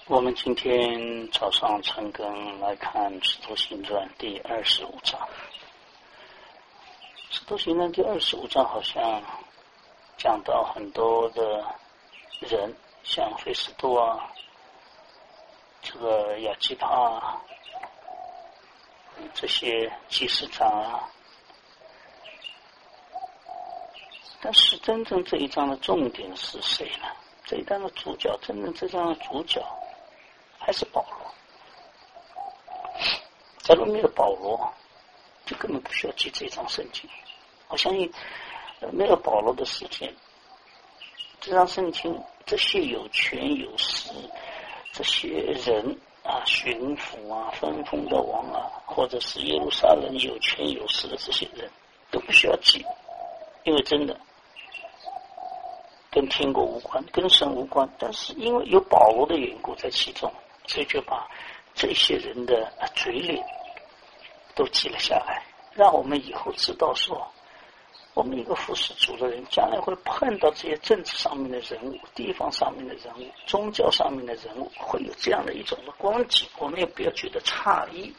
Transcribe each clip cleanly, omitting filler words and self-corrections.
我们今天早上晨更来看《使徒行传》第25章。《使徒行传》第25章好像讲到很多的人，像菲斯都啊，这个亚基帕啊，这些祭司长啊。但是真正这一章的重点是谁呢？这一章的主角，真正这章的主角还是保罗。假如没有保罗，就根本不需要记这章圣经。我相信，没有保罗的时间，这章圣经这些有权有势，这些人啊，巡抚啊，分封的王啊，或者是耶路撒冷有权有势的这些人，都不需要记，因为真的跟天国无关，跟神无关，但是因为有保罗的缘故在其中，所以就把这些人的嘴脸都记了下来，让我们以后知道说，我们一个服侍主的人将来会碰到这些政治上面的人物，地方上面的人物，宗教上面的人物，会有这样的一种的光景，我们也不要觉得诧异。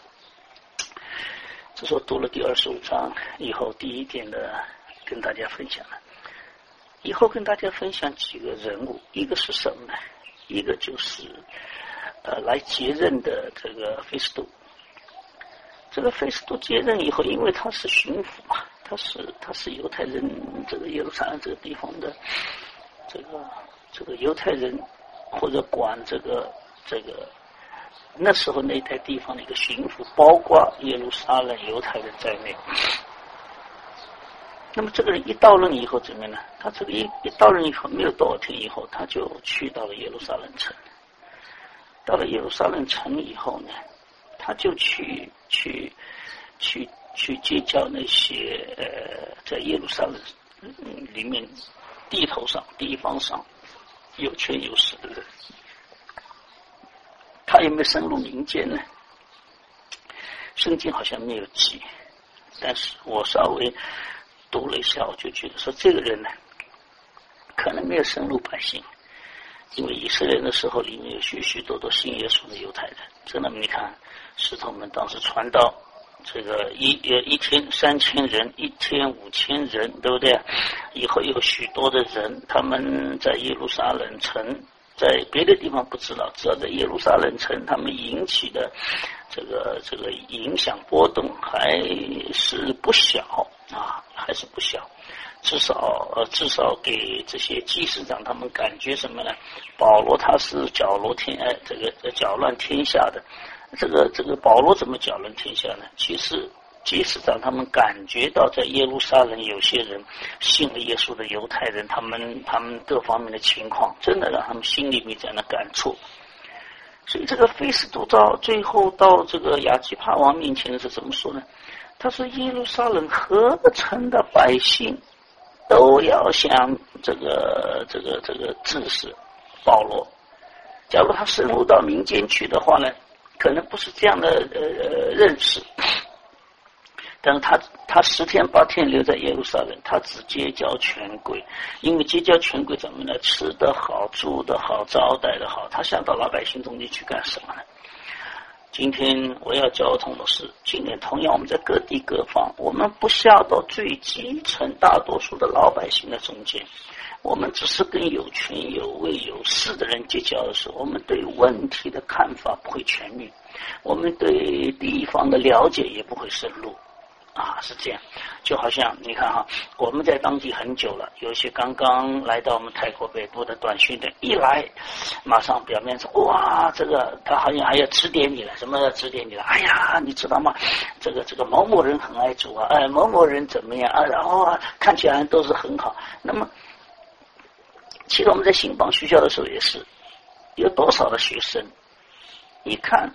这是我读了第25章以后第一点的跟大家分享了。以后跟大家分享几个人物，一个是什么呢？一个就是来接任的这个菲斯都。这个菲斯都接任以后，因为他是巡抚嘛，他是犹太人，这个耶路撒冷这个地方的这个犹太人，或者管这个那时候那一带地方的一个巡抚，包括耶路撒冷犹太人在内。那么这个人一到任以后怎么样呢？他这个一到任以后没有多少天以后，他就去到了耶路撒冷城。到了耶路撒冷城以后呢，他就去结交那些在耶路撒冷里面地头上地方上有权有势的人。他有没有深入民间呢？圣经好像没有记，但是我稍微读了一下，我就觉得说这个人呢，可能没有深入百姓，因为以色列的时候里面有许许多多信耶稣的犹太人。真的，你看使徒们当时传道，这个一天3000人，一天5000人，对不对？以后有许多的人，他们在耶路撒冷城，在别的地方不知道，只要在耶路撒冷城，他们引起的这个影响波动还是不小啊，还是不小。至少给这些祭司长他们感觉什么呢？保罗他是搅乱天下的。这个保罗怎么搅乱天下呢？其实祭司长他们感觉到在耶路撒冷有些人信了耶稣的犹太人，他们各方面的情况，真的让他们心里面这样的感触。所以这个菲斯都到最后到这个亚基帕王面前的是怎么说呢？他说耶路撒冷合城的百姓都要向这个致死保罗。假如他深入到民间去的话呢，可能不是这样的认识。但是他10天8天留在耶路撒冷，他只结交权贵，因为结交权贵怎么呢？吃得好，住得好，招待得好，他想到老百姓中间去干什么呢？今天我要交通的是，今天同样我们在各地各方，我们不下到最基层大多数的老百姓的中间，我们只是跟有权有位有势的人结交的时候，我们对问题的看法不会全面，我们对地方的了解也不会深入啊，是这样。就好像你看哈，我们在当地很久了，有些刚刚来到我们泰国北部的短训的，一来马上表面上哇，这个他好像还要指点你了，什么要指点你了？哎呀，你知道吗？这个某某人很爱主啊，某某人怎么样啊？然后看起来都是很好。那么其实我们在新邦学校的时候也是，有多少的学生？一看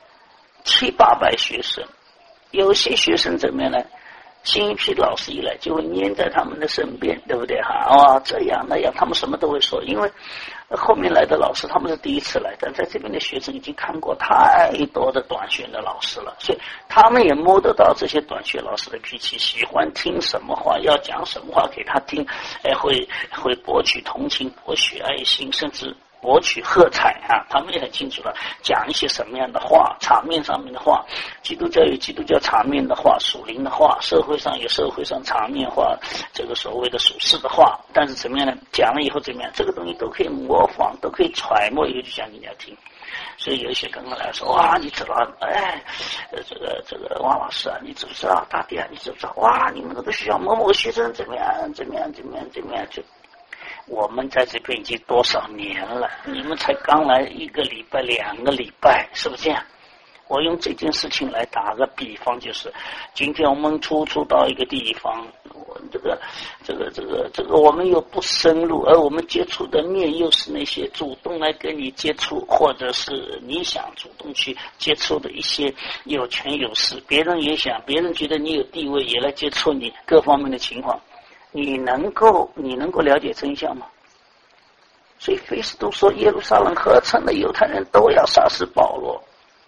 700-800学生，有些学生怎么样呢？新一批老师一来就会黏在他们的身边，对不对哈？这样那样，他们什么都会说，因为后面来的老师他们是第一次来，但在这边的学生已经看过太多的短学的老师了，所以他们也摸得到这些短学老师的脾气，喜欢听什么话，要讲什么话给他听，会博取同情，博取爱心，甚至博取喝彩啊，他们也很清楚的讲一些什么样的话，场面上面的话，基督教有基督教场面的话，属灵的话，社会上有社会上场面话，这个所谓的属世的话，但是怎么样呢？讲了以后怎么样？这个东西都可以模仿，都可以揣摩，以后就讲给人家听。所以有一些刚刚来说，哇，你知道，哎，这个王老师啊，你知不知道？大弟啊，你知不知道？哇，你们那个学校某某学生怎么样？就。我们在这边已经多少年了，你们才刚来1个礼拜2个礼拜，是不是这样？我用这件事情来打个比方，就是今天我们初到一个地方，这个我们又不深入，而我们接触的面又是那些主动来跟你接触，或者是你想主动去接触的一些有权有势，别人也想，别人觉得你有地位也来接触你，各方面的情况。你能够了解真相吗？所以菲斯都说耶路撒冷合成的犹太人都要杀死保罗。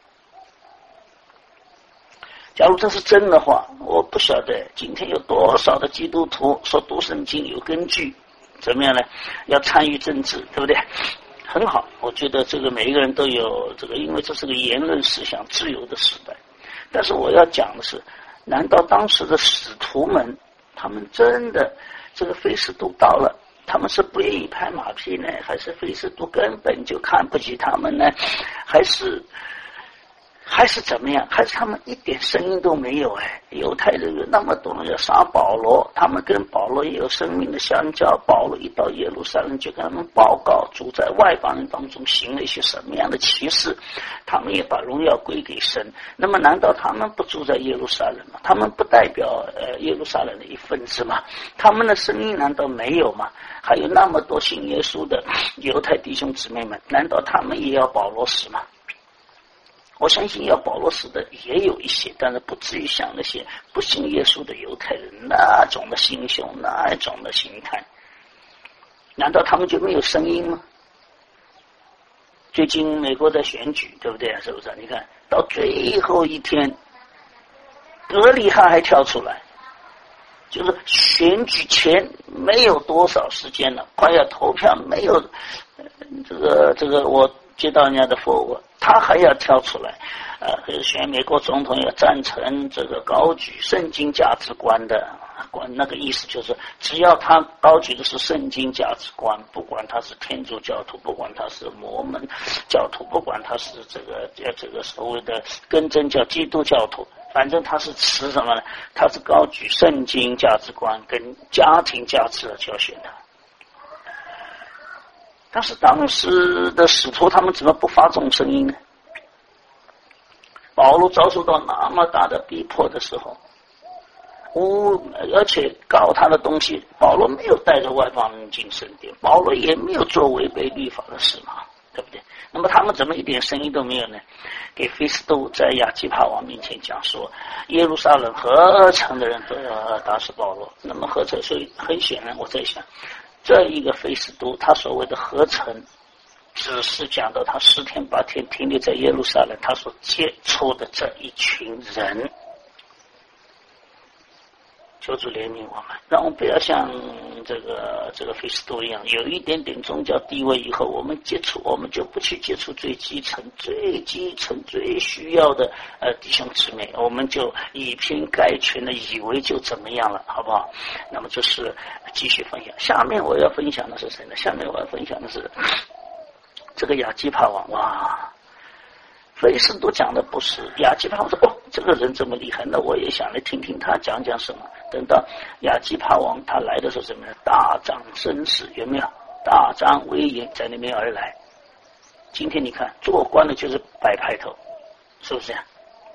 假如这是真的话，我不晓得今天有多少的基督徒说读圣经有根据，怎么样呢？要参与政治，对不对？很好，我觉得这个每一个人都有这个，因为这是个言论思想自由的时代。但是我要讲的是，难道当时的使徒们他们真的这个菲斯都到了，他们是不愿意拍马屁呢，还是菲斯都根本就看不起他们呢？还是怎么样？还是他们一点声音都没有？犹太人有那么多人要杀保罗，他们跟保罗也有生命的相交。保罗一到耶路撒冷就跟他们报告主在外邦人当中行了一些什么样的奇事，他们也把荣耀归给神。那么难道他们不住在耶路撒冷吗？他们不代表耶路撒冷的一份子吗？他们的声音难道没有吗？还有那么多信耶稣的犹太弟兄姊妹们，难道他们也要保罗死吗？我相信要保罗死的也有一些，但是不至于像那些不信耶稣的犹太人那种的心胸，那种的心态。难道他们就没有声音吗？最近美国在选举，对不对？是不是？你看到最后一天，格里汉还跳出来，就是选举前没有多少时间了，快要投票，没有这个我接到人家的 forward， 他还要跳出来，选美国总统要赞成这个高举圣经价值观的，那个意思就是只要他高举的是圣经价值观，不管他是天主教徒，不管他是摩门教徒，不管他是这个所谓的根正教基督教徒，反正他是持什么呢？他是高举圣经价值观跟家庭价值的就要选他。但是当时的使徒他们怎么不发这种声音呢？保罗遭受到那么大的逼迫的时候，而且告他的东西，保罗没有带着外邦人进圣殿，保罗也没有做违背律法的事嘛，对不对？那么他们怎么一点声音都没有呢？给菲斯都在亚基帕王面前讲说，耶路撒冷合成的人都要打死保罗。那么合成，所以很显然我在想，这一个菲斯都他所谓的合成，只是讲到他10天8天停留在耶路撒冷，他所接触的这一群人。求主怜悯我们，让我们不要像这个菲斯都一样，有一点点宗教地位以后，我们就不去接触最基层最需要的弟兄姊妹，我们就以偏概全的以为就怎么样了，好不好？那么这是继续分享。下面我要分享的是谁呢？下面我要分享的是这个亚基帕王。哇，菲斯都讲的不是亚基帕王说，这个人这么厉害，那我也想来听听他讲讲什么。等到亚基帕王他来的时候，怎么样？大张声势，有没有？大张威严在那边而来。今天你看做官的就是摆派头，是不是这样？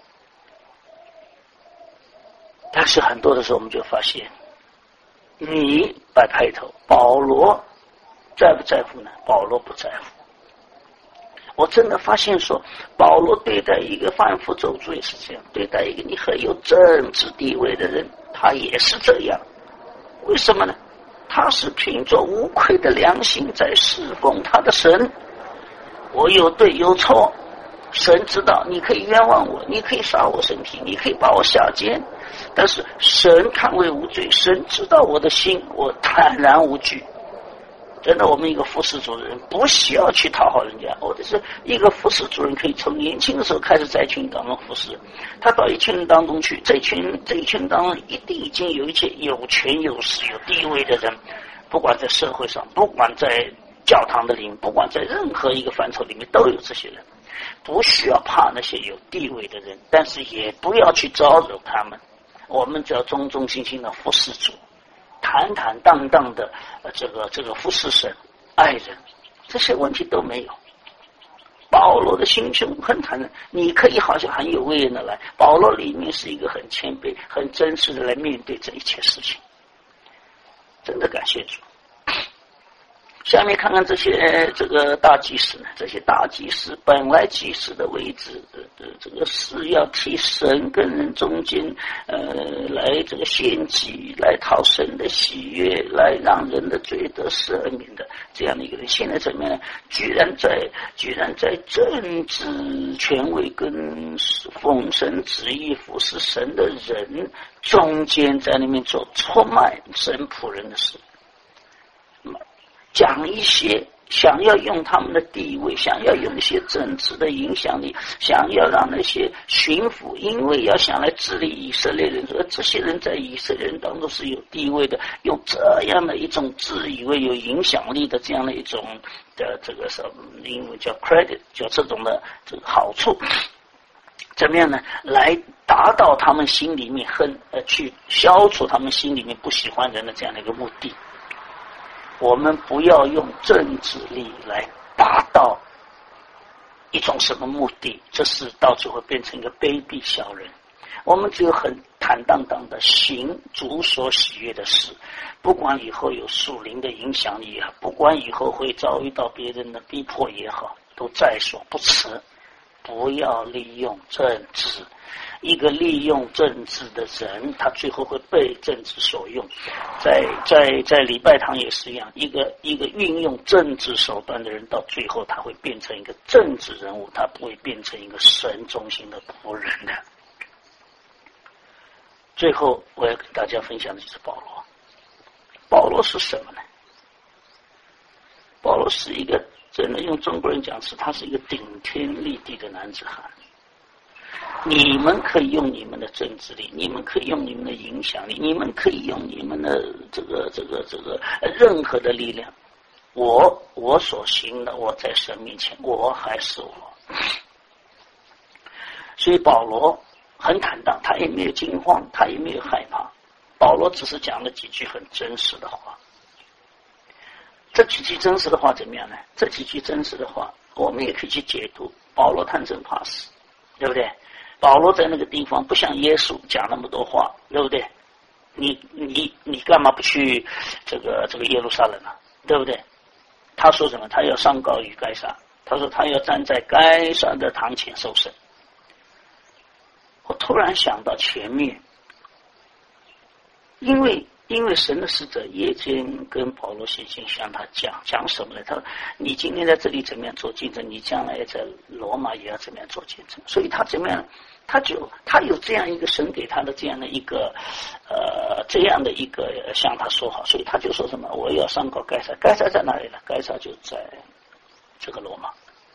但是很多的时候我们就发现，你摆派头，保罗在不在乎呢？保罗不在乎。我真的发现说，保罗对待一个贩夫走卒也是这样，对待一个你很有政治地位的人，他也是这样。为什么呢？他是凭着无愧的良心在侍奉他的神。我有对有错，神知道，你可以冤枉我，你可以杀我身体，你可以把我下监，但是神看为无罪，神知道我的心，我坦然无惧。 真的，我们一个服侍主的人不需要去讨好人家，或者是一个服侍主人可以从年轻的时候开始在一群当中服侍，他到一群人当中去，这一群当中一定已经有一些有权有势有地位的人，不管在社会上，不管在教堂的里面，不管在任何一个范畴里面都有这些人，不需要怕那些有地位的人，但是也不要去招惹他们，我们只要忠忠心心的服侍主，坦坦荡荡的这个服侍神爱人，这些问题都没有。保罗的心胸很坦然，你可以好像很有威严的来，保罗里面是一个很谦卑很真实的来面对这一切事情，真的感谢主。下面看看这个大祭司呢，这些大祭司本来祭司的位置这个是要替神跟人中间来这个献祭，来讨神的喜悦，来让人的罪得赦免的这样的一个人，现在怎么样呢？居然在政治权威跟奉神旨意服侍神的人中间，在那边做出卖神仆人的事，讲一些想要用他们的地位，想要用一些政治的影响力，想要让那些巡抚，因为要想来治理以色列人，说这些人在以色列人当中是有地位的，用这样的一种自以为有影响力的这样的一种的这个什么英文叫 credit， 叫这种的这个好处，怎么样呢？来达到他们心里面去消除他们心里面不喜欢人的这样的一个目的。我们不要用政治力来达到一种什么目的，这是到最后变成一个卑鄙小人。我们只有很坦荡荡的行主所喜悦的事，不管以后有属灵的影响力也好，不管以后会遭遇到别人的逼迫也好，都在所不辞。不要利用政治，一个利用政治的人，他最后会被政治所用。在礼拜堂也是一样，一个运用政治手段的人，到最后他会变成一个政治人物，他不会变成一个神中心的仆人的。最后我要跟大家分享的就是保罗。保罗是什么呢？保罗是一个真的用中国人讲是，他是一个顶天立地的男子汉。你们可以用你们的政治力，你们可以用你们的影响力，你们可以用你们的这个任何的力量。我所行的，我在神面前，我还是我。所以保罗很坦荡，他也没有惊慌，他也没有害怕。保罗只是讲了几句很真实的话。这几句真实的话怎么样呢？这几句真实的话，我们也可以去解读。保罗贪生怕死，对不对？保罗在那个地方不像耶稣讲那么多话，对不对？你干嘛不去这个耶路撒冷啊？对不对？他说什么？他要上告于该撒，他说他要站在该撒的堂前受审。我突然想到前面，因为神的使者夜间跟保罗写信向他讲什么呢？他说你今天在这里怎么样做见证，你将来在罗马也要怎么样做见证。所以他怎么样？他有这样一个神给他的这样的一个向他说好，所以他就说什么我要上告该撒。该撒在哪里呢？该撒就在这个罗马。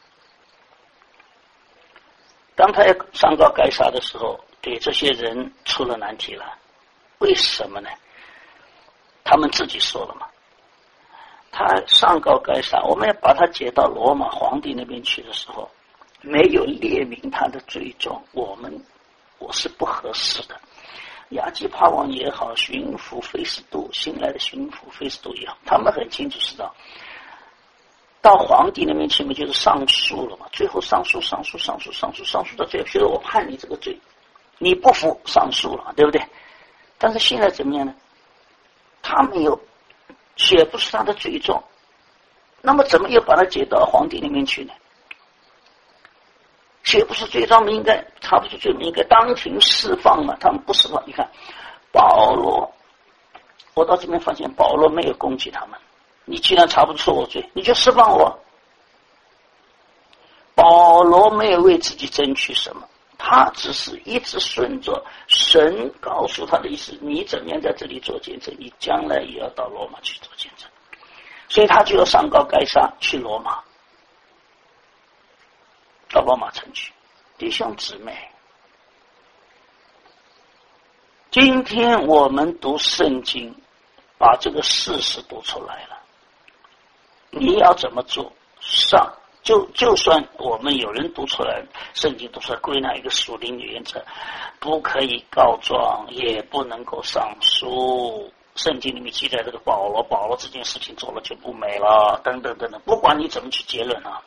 当他要上告该撒的时候，对这些人出了难题了。为什么呢？他们自己说了嘛，他上告该撒，我们要把他解到罗马皇帝那边去的时候，没有列明他的罪状，我是不合适的。亚基帕王也好，巡抚菲斯都，新来的巡抚菲斯都也好，他们很清楚知道，到皇帝那边去嘛，就是上诉了嘛。最后上诉到最后，觉得我判你这个罪，你不服上诉了，对不对？但是现在怎么样呢？他没有写不出他的罪状，那么怎么又把他解到皇帝那边去呢？写不出罪状，应该查不出罪名，应该当庭释放嘛。他们不释放。你看保罗，我到这边发现保罗没有攻击他们。你既然查不出我罪，你就释放我。保罗没有为自己争取什么，他只是一直顺着神告诉他的意思，你怎么样在这里做见证，你将来也要到罗马去做见证。 所以他就要上告该杀，去罗马，到罗马城去。弟兄姊妹，今天我们读圣经，把这个事实读出来了，你要怎么做？就算我们有人读出来，圣经读出来归纳一个属灵的原则，不可以告状，也不能够上诉。圣经里面记载这个保罗这件事情做了就不美了，等等等等，不管你怎么去结论啊。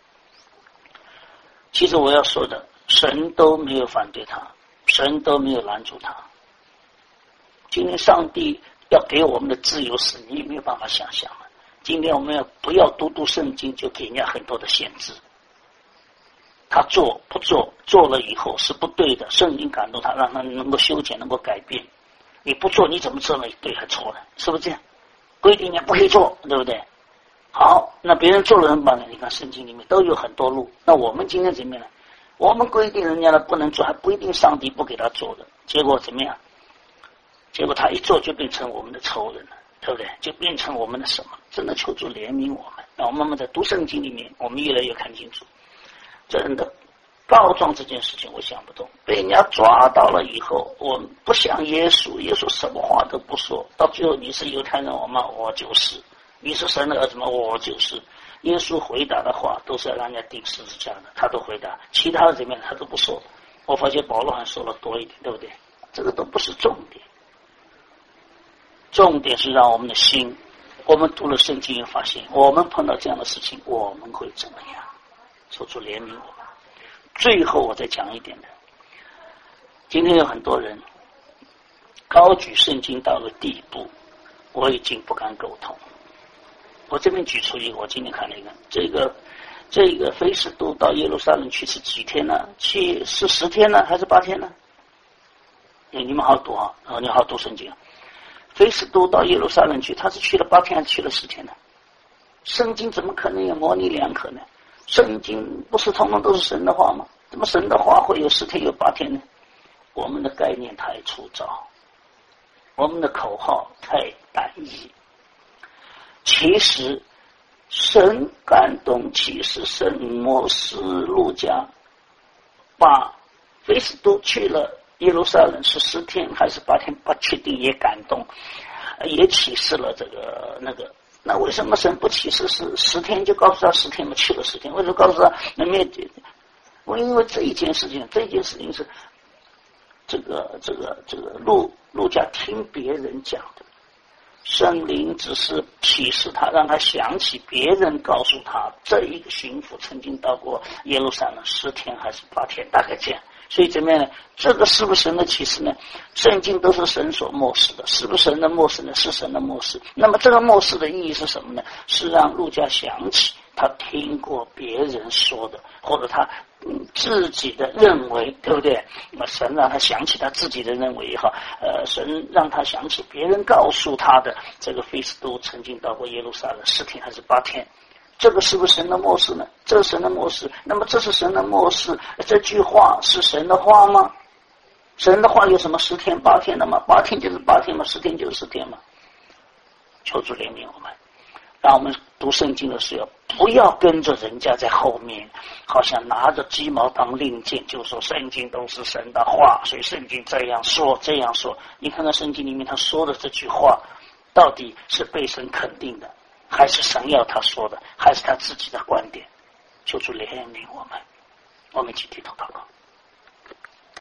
其实我要说的，神都没有反对他，神都没有拦住他。今天上帝要给我们的自由是你没有办法想象的。今天我们不要读圣经就给人家很多的限制，他做不做，做了以后是不对的，圣经感动他，让他能够修剪，能够改变。你不做你怎么知道对还错呢？是不是这样？规定人家不可以做，对不对？好，那别人做了怎么办呢？你看圣经里面都有很多路，那我们今天怎么样呢？我们规定人家的不能做，还不一定上帝不给他做的，结果怎么样？结果他一做就变成我们的仇人了，对不对？就变成我们的什么？真的求主怜悯我们。那我们慢慢在读圣经里面，我们越来越看清楚，真的告状这件事情我想不通，被人家抓到了以后，我们不像耶稣，耶稣什么话都不说，到最后你是犹太人吗？我就是。你是神的儿子吗？我就是。耶稣回答的话都是要让人家钉十字架的，他都回答，其他的怎么样他都不说。我发现保罗还说了多一点，对不对？这个都不是重点，重点是让我们的心，我们读了圣经发现，我们碰到这样的事情我们会怎么样？求主怜悯我们。最后我再讲一点的，今天有很多人高举圣经到了地步，我已经不敢苟同。我这边举出一个，我今天看了一个，这个菲斯都到耶路撒冷去是几天呢？是10天呢，还是8天呢？你们好读啊，你好读圣经。菲斯都到耶路撒冷去，他是去了8天还是去了10天呢？圣经怎么可能有模棱两可呢？圣经不是通通都是神的话吗？怎么神的话会有10天有8天呢？我们的概念太粗糙，我们的口号太单一。其实神感动启示神摩斯路加，把菲斯都去了耶路撒冷是10天还是8天不确定，也感动，也启示了这个那个。那为什么神不启示是10天就告诉他10天嘛？去了10天，为什么告诉他能灭绝？因为这一件事情是这个路加听别人讲的。圣灵只是启示他，让他想起别人告诉他这一个巡抚曾经到过耶路撒冷10天还是8天，大概这样。所以怎么样呢？这个是不是神的启示呢？圣经都是神所默示的，是不是神的默示呢？是神的默示。那么这个默示的意义是什么呢？是让路加想起他听过别人说的，或者他自己的认为，对不对？那么神让他想起他自己的认为也好，神让他想起别人告诉他的这个菲斯都曾经到过耶路撒冷10天还是8天，这个是不是神的默示呢？这是神的默示。那么这是神的默示，这句话是神的话吗？神的话有什么10天8天的吗？8天就是8天吗？10天就是10天吗？求主怜悯我们，让我们读圣经的时候不要跟着人家在后面，好像拿着鸡毛当令箭，就说圣经都是神的话，所以圣经这样说这样说。你看到圣经里面他说的这句话到底是被神肯定的，还是神要他说的，还是他自己的观点？求主怜悯我们，我们一起低头祷告。